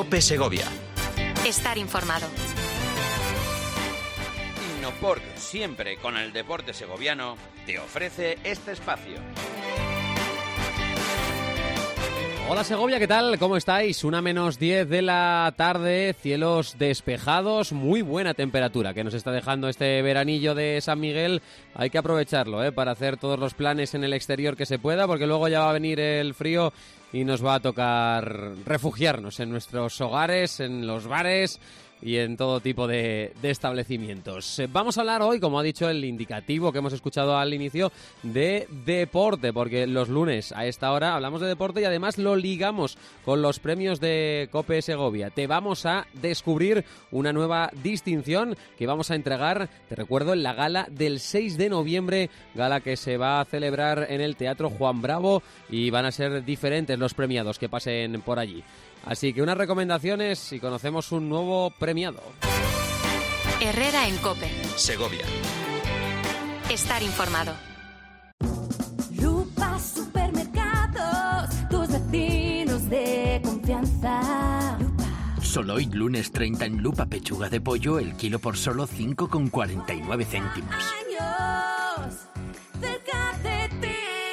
COPE Segovia. Estar informado. Innoport, siempre con el deporte segoviano, te ofrece este espacio. Hola Segovia, ¿qué tal? ¿Cómo estáis? 1:10 de la tarde, cielos despejados, muy buena temperatura que nos está dejando este veranillo de San Miguel. Hay que aprovecharlo, para hacer todos los planes en el exterior que se pueda, porque luego ya va a venir el frío y nos va a tocar refugiarnos en nuestros hogares, en los bares y en todo tipo de establecimientos. Vamos a hablar hoy, como ha dicho el indicativo que hemos escuchado al inicio, de deporte, porque los lunes a esta hora hablamos de deporte y además lo ligamos con los premios de COPE Segovia. Te vamos a descubrir una nueva distinción que vamos a entregar, te recuerdo, en la gala del 6 de noviembre, gala que se va a celebrar en el Teatro Juan Bravo, y van a ser diferentes los premiados que pasen por allí. Así que unas recomendaciones si conocemos un nuevo premiado. Herrera en COPE. Segovia. Estar informado. Lupa Supermercados, tus vecinos de confianza. Solo hoy, lunes 30, en Lupa, pechuga de pollo, el kilo por solo 5,49 céntimos. Años cerca de ti.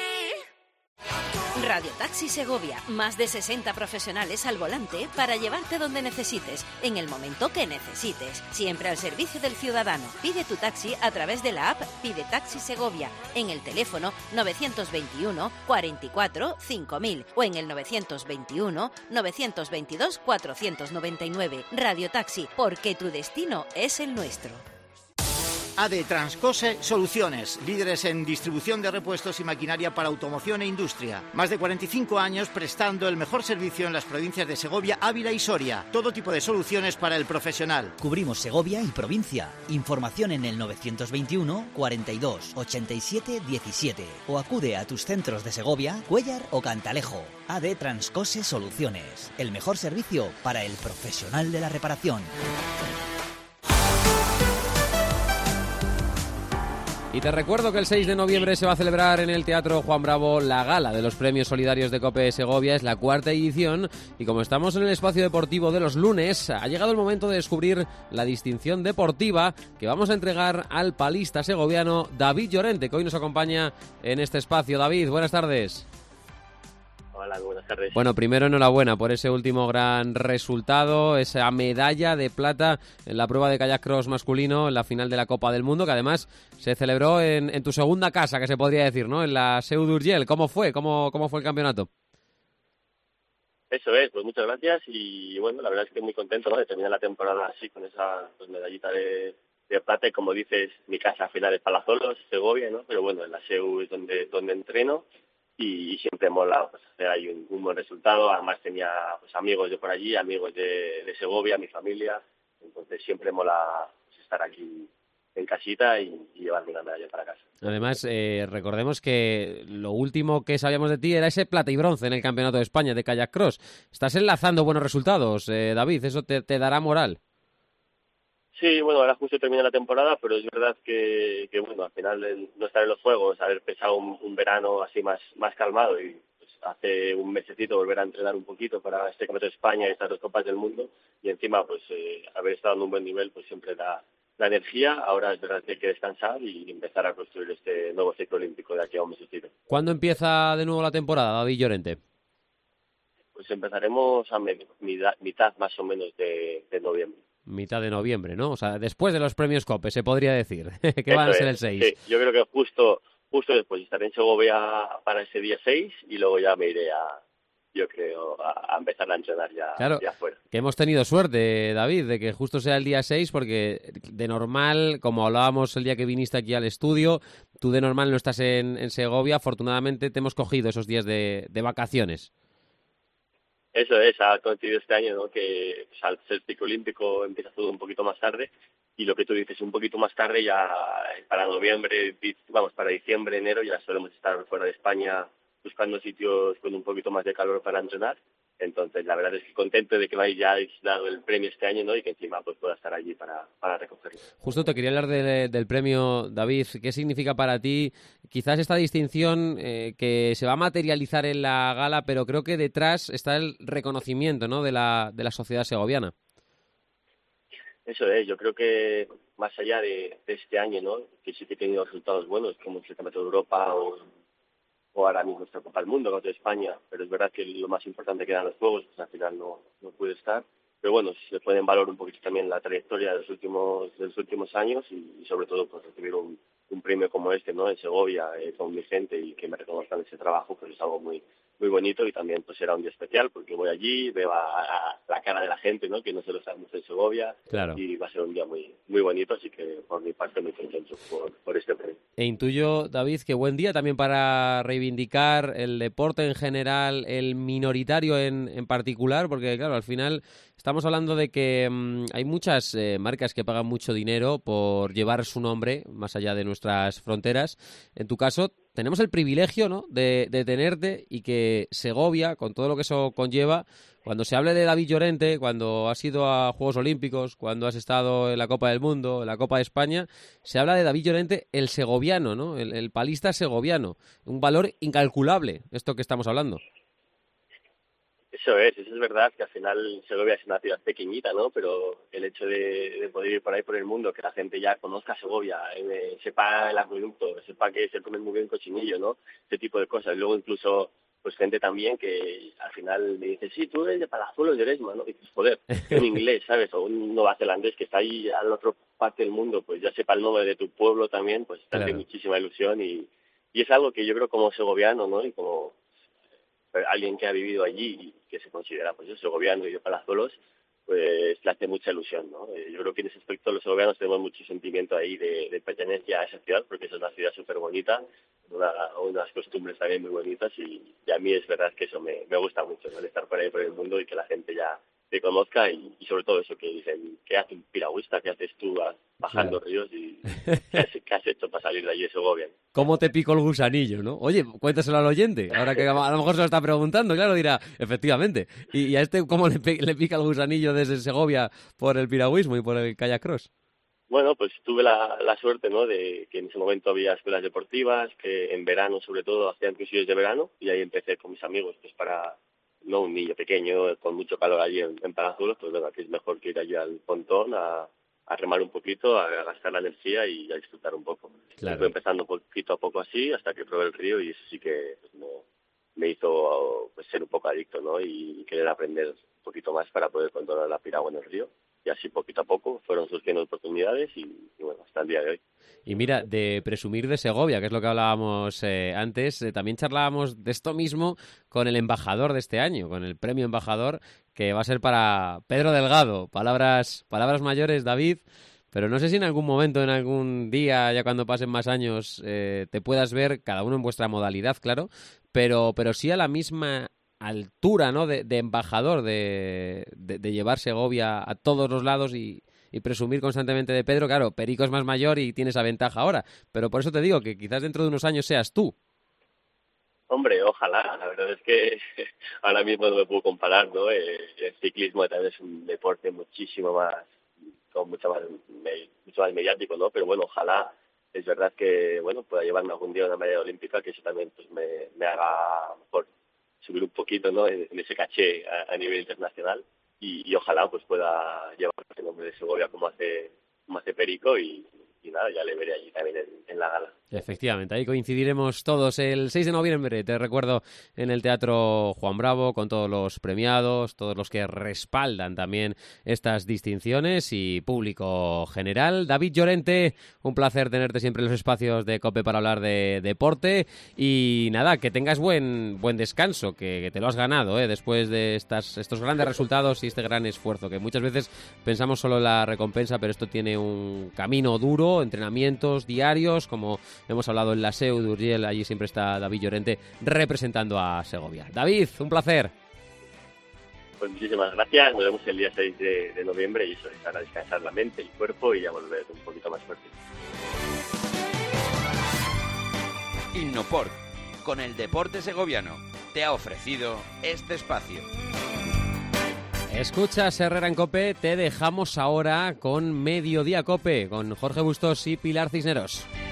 Radio Taxi Segovia, más de 60 profesionales al volante para llevarte donde necesites, en el momento que necesites, siempre al servicio del ciudadano. Pide tu taxi a través de la app Pide Taxi Segovia, en el teléfono 921 44 5000 o en el 921 922 499. Radio Taxi, porque tu destino es el nuestro. AD Transcose Soluciones, líderes en distribución de repuestos y maquinaria para automoción e industria. Más de 45 años prestando el mejor servicio en las provincias de Segovia, Ávila y Soria. Todo tipo de soluciones para el profesional. Cubrimos Segovia y provincia. Información en el 921 42 87 17 o acude a tus centros de Segovia, Cuéllar o Cantalejo. AD Transcose Soluciones, el mejor servicio para el profesional de la reparación. Y te recuerdo que el 6 de noviembre se va a celebrar en el Teatro Juan Bravo la gala de los premios solidarios de COPE Segovia. Es la 4ª edición y como estamos en el espacio deportivo de los lunes, ha llegado el momento de descubrir la distinción deportiva que vamos a entregar al palista segoviano David Llorente, que hoy nos acompaña en este espacio. David, buenas tardes. Hola, buenas tardes. Bueno, primero enhorabuena por ese último gran resultado, esa medalla de plata en la prueba de kayak cross masculino en la final de la Copa del Mundo, que además se celebró en tu segunda casa, que se podría decir, ¿no? En la Seu d'Urgell. ¿Cómo fue? ¿Cómo fue el campeonato? Eso es, pues muchas gracias y bueno, la verdad es que muy contento, ¿no?, de terminar la temporada así con esa medallita de plata y como dices, mi casa al final es Palazuelos, Segovia, ¿no? Pero bueno, en la Seu es donde entreno. Y siempre mola pues, hacer ahí un buen resultado. Además tenía pues, amigos de por allí, amigos de Segovia, mi familia. Entonces siempre mola pues, estar aquí en casita y llevarme una medalla para casa. Además, recordemos que lo último que sabíamos de ti era ese plata y bronce en el Campeonato de España de kayak cross. Estás enlazando buenos resultados, David, eso te dará moral. Sí, bueno, ahora justo termina la temporada, pero es verdad que bueno, al final no estar en los juegos, haber empezado un verano así más calmado y pues, hace un mesecito volver a entrenar un poquito para este Campeonato de España y estas 2 Copas del Mundo y encima pues haber estado en un buen nivel pues siempre da la energía. Ahora es verdad que hay que descansar y empezar a construir este nuevo ciclo olímpico de aquí a un mesecito. ¿Cuándo empieza de nuevo la temporada, David Llorente? Pues empezaremos a mitad más o menos de noviembre. Mitad de noviembre, ¿no? O sea, después de los premios COPE, se podría decir, que van a ser el 6. Sí, yo creo que justo después estaré en Segovia para ese día 6 y luego ya me iré a empezar a entrenar ya, claro, ya fuera. Que hemos tenido suerte, David, de que justo sea el día 6, porque de normal, como hablábamos el día que viniste aquí al estudio, tú de normal no estás en Segovia. Afortunadamente te hemos cogido esos días de vacaciones. Eso es, ha coincidido este año, ¿no?, que pues, al ser ciclo olímpico empieza todo un poquito más tarde y lo que tú dices, un poquito más tarde ya para noviembre, para diciembre, enero ya solemos estar fuera de España buscando sitios con un poquito más de calor para entrenar. Entonces, la verdad es que contento de que me hayáis dado el premio este año, ¿no? Y que encima pues pueda estar allí para recogerlo. Justo te quería hablar del premio, David. ¿Qué significa para ti quizás esta distinción que se va a materializar en la gala, pero creo que detrás está el reconocimiento, ¿no?, de la sociedad segoviana? Eso es, yo creo que más allá de este año, ¿no?, que sí que he tenido resultados buenos, como el Campeonato de Europa o ahora mismo esta Copa del Mundo, contra España, pero es verdad que lo más importante que eran los juegos, pues al final no pude estar. Pero bueno, se pone en valor un poquito también la trayectoria de los últimos años y sobre todo pues recibir un premio como este, ¿no?, en Segovia, con mi gente, y que me reconozcan ese trabajo, pues es algo muy bonito. Y también pues era un día especial porque voy allí, veo a la cara de la gente, ¿no?, que no se lo sabemos en Segovia. Claro. Y va a ser un día muy bonito, así que por mi parte muy contento por este premio. E intuyo, David, que buen día también para reivindicar el deporte en general, el minoritario en particular, porque claro, al final estamos hablando de que hay muchas marcas que pagan mucho dinero por llevar su nombre más allá de nuestras fronteras. En tu caso, tenemos el privilegio, ¿no?, de tenerte, y que Segovia, con todo lo que eso conlleva, cuando se hable de David Llorente, cuando has ido a Juegos Olímpicos, cuando has estado en la Copa del Mundo, en la Copa de España, se habla de David Llorente, el segoviano, ¿no?, el palista segoviano. Un valor incalculable, esto que estamos hablando. Eso es verdad, que al final Segovia es una ciudad pequeñita, ¿no? Pero el hecho de poder ir por ahí por el mundo, que la gente ya conozca Segovia, sepa el acueducto, sepa que se come muy bien cochinillo, ¿no? Ese tipo de cosas. Luego incluso pues gente también que al final me dice, sí, tú eres de Palazuelos de Eresma, ¿no? Y dices, joder, un inglés, ¿sabes? O un neozelandés que está ahí a la otra parte del mundo, pues ya sepa el nombre de tu pueblo también, pues te hace muchísima ilusión y es algo que yo creo como segoviano, ¿no? Y como alguien que ha vivido allí y que se considera pues segoviano y de Palazuelos, pues le hace mucha ilusión, ¿no? Yo creo que en ese aspecto los segovianos tenemos mucho sentimiento ahí de pertenencia a esa ciudad, porque es una ciudad súper bonita, unas costumbres también muy bonitas, y a mí es verdad que eso me gusta mucho, ¿no?, el estar por ahí por el mundo y que la gente ya te conozca, y sobre todo eso que dicen, ¿qué hace un piragüista? ¿Qué haces tú bajando ríos? Y ¿qué has hecho para salir de allí de Segovia? ¿Cómo te picó el gusanillo, no? Oye, cuéntaselo al oyente, ahora que a lo mejor se lo está preguntando, claro, dirá, efectivamente. ¿Y a este cómo le pica el gusanillo desde Segovia por el piragüismo y por el kayak cross? Bueno, pues tuve la suerte, ¿no?, de que en ese momento había escuelas deportivas, que en verano sobre todo hacían cursillos de verano, y ahí empecé con mis amigos, pues para, no un niño pequeño con mucho calor allí en Palazuelos, pues bueno, aquí es mejor que ir allí al pontón a remar un poquito, a gastar la energía y a disfrutar un poco. Claro. Fue empezando poquito a poco así hasta que probé el río, y eso sí que pues, me hizo pues ser un poco adicto, ¿no?, y querer aprender un poquito más para poder controlar la piragua en el río. Y así poquito a poco fueron surgiendo oportunidades y bueno, hasta el día de hoy. Y mira, de presumir de Segovia, que es lo que hablábamos antes, también charlábamos de esto mismo con el embajador de este año, con el premio embajador, que va a ser para Pedro Delgado. Palabras mayores, David, pero no sé si en algún momento, en algún día, ya cuando pasen más años, te puedas ver, cada uno en vuestra modalidad, claro, pero sí a la misma altura, ¿no?, de embajador, de llevar Segovia a todos los lados y presumir constantemente de Pedro. Claro, Perico es más mayor y tiene esa ventaja ahora, pero por eso te digo que quizás dentro de unos años seas tú. Hombre, ojalá. La verdad es que ahora mismo no me puedo comparar, ¿no? El ciclismo también es un deporte muchísimo más, con mucho más mediático, ¿no? Pero bueno, ojalá. Es verdad que, bueno, pueda llevarme algún día una medalla olímpica, que eso también pues me haga por subir un poquito, ¿no?, en ese caché a nivel internacional, y ojalá pues pueda llevar el nombre de Segovia como hace Perico, y nada, ya le veré allí también en la gala. Efectivamente, ahí coincidiremos todos el 6 de noviembre, te recuerdo, en el Teatro Juan Bravo, con todos los premiados, todos los que respaldan también estas distinciones y público general. David Llorente, un placer tenerte siempre en los espacios de COPE para hablar de deporte, y nada, que tengas buen descanso, que te lo has ganado, después de estos grandes resultados y este gran esfuerzo, que muchas veces pensamos solo en la recompensa, pero esto tiene un camino duro, entrenamientos diarios, como hemos hablado en la SEU de Urgell. Allí siempre está David Llorente representando a Segovia. David, un placer. Pues muchísimas gracias, nos vemos el día 6 de noviembre, y eso es para descansar la mente, el cuerpo, y a volver un poquito más fuerte. Innoport, con el deporte segoviano, te ha ofrecido este espacio. Escuchas Herrera en COPE, te dejamos ahora con Mediodía COPE, con Jorge Bustos y Pilar Cisneros.